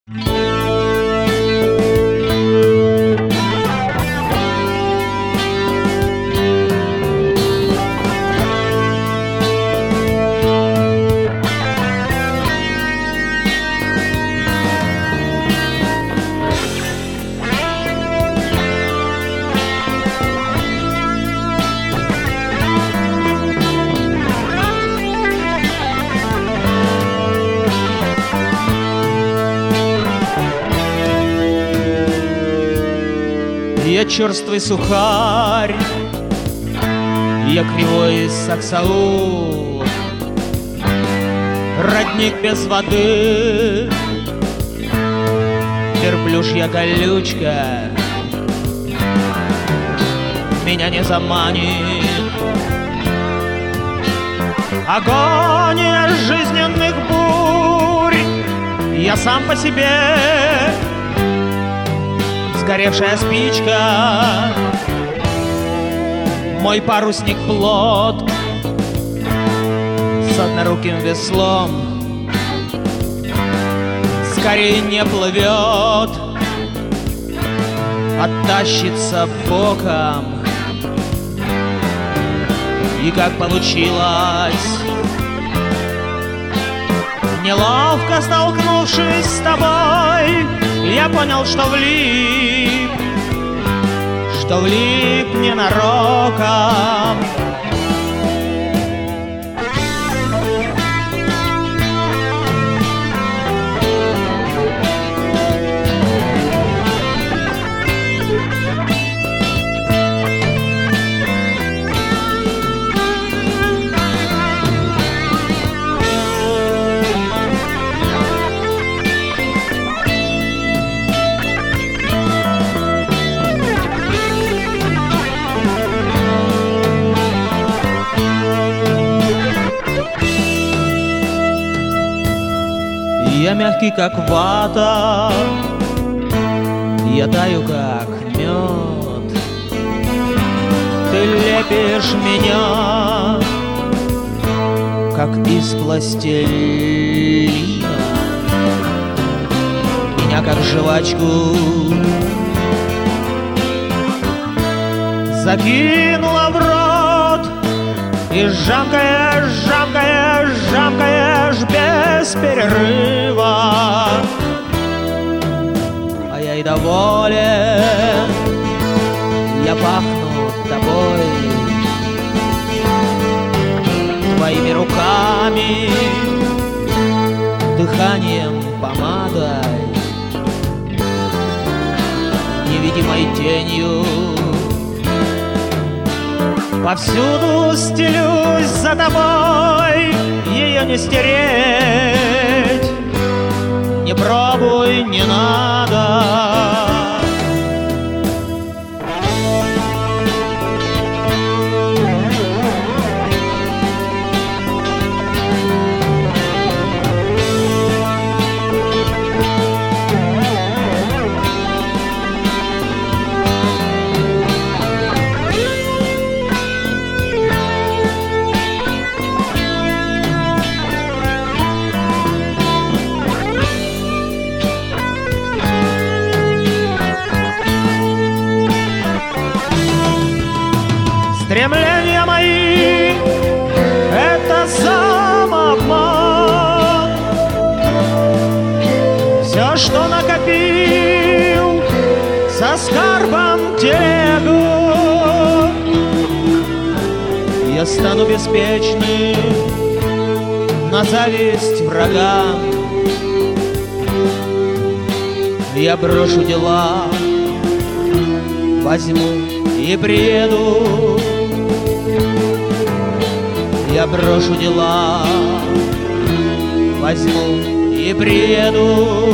Я черствый сухарь, я кривой саксаул, родник без воды, верблюжья колючка меня не заманит. Агония жизненных бурь, я сам по себе сгоревшая спичка, мой парусник плот с одноруким веслом скорее не плывет, оттащится боком. И как получилось, неловко столкнувшись с тобой, я понял, что влип ненароком. Я мягкий, как вата, я таю, как мед. Ты лепишь меня, как из пластилина, меня, как жвачку, закинула в рот. И жамкаешь, жамкаешь, жамкаешь без перерыва, а я и доволен, я пахну тобой, твоими руками, дыханием, помадой, невидимой тенью. Повсюду стелюсь за тобой, ее не стереть, не пробуй, не надо. Стремления мои — это самообман. Все, что накопил, со скарбом телегу, я стану беспечным на зависть врагам. Я брошу дела, возьму и приеду. Я брошу дела, возьму и приеду.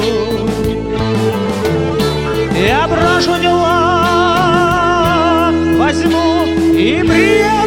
Я брошу дела, возьму и приеду.